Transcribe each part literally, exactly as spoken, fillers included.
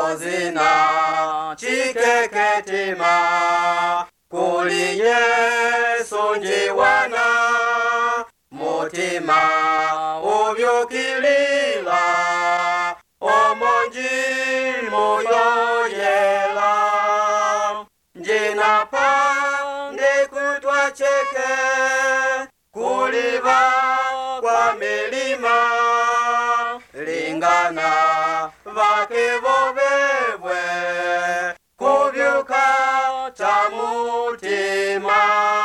ozina chikeketima kuli Yesu njiwana mutima ubyukilila omonji muyoyela njina pande kutwa cheke kuliva kwa milima lingana vake vovevwe kubyuka cha mutima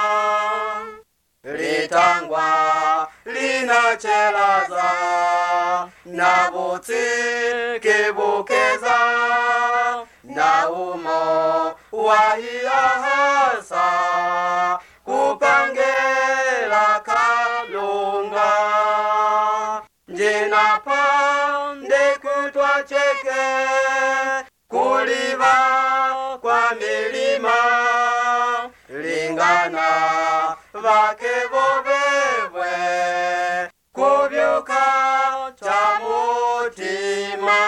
litangwa linachelaza na butikibukeza na umo wahiyahasa kupangela kalunga njina pande kutwa cheke kuliva kwa milima lingana vake vovevwe kubyuka cha mutima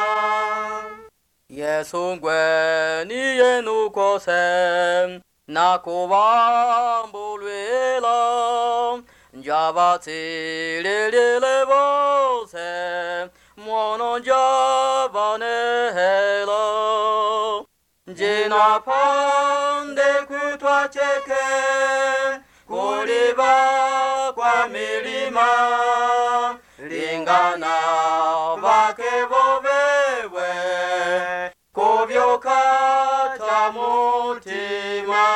Yesu ngweni yenu kose na kubambulwela njabati lelele bose mono njabane hela njina pande kutwa cheke kuliva kwa milima lingana vake vovevwe kubyuka cha mutima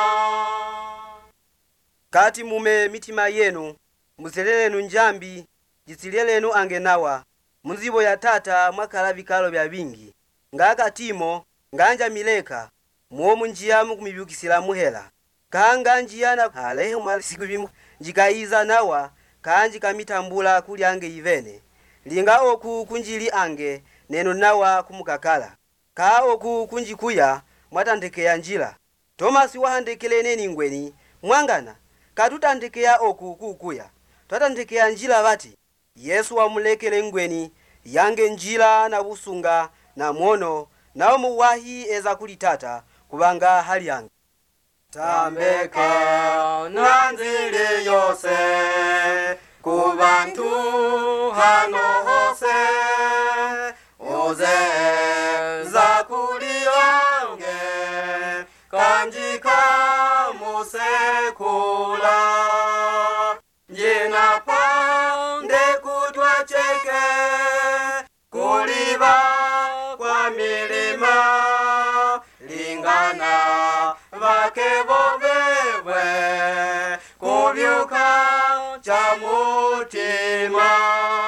kati mume mitima yenu muzelelenu njambi jitsilelenu angenawa munzibo ya tata mwakala vikalo bya bingi ngaka timo nganja mileka muomu njiyamu kumibyukisila muhela kanga njiyana alehe mwalisiku bimu njikaiza nawa kanji kamitambula kuli ange ivene linga oku kunjili ange neno nawa kumukakala ka oku kunjikuya mwatandekeya njila Tomasi wahandekelene ngweni mwangana katutandekeya oku kukuya twatandekeya njila bati Yesu wamulekele ngweni yange njila na busunga na mwono na omuwahi eza kulitata kubanga hali yange tambeka nanzili yose kubantu hano hose oze za kuliange kanjika musekula njina pande kutwa cheke kuliva kwa milima lingana vake vovevwe kubyuka cha mutima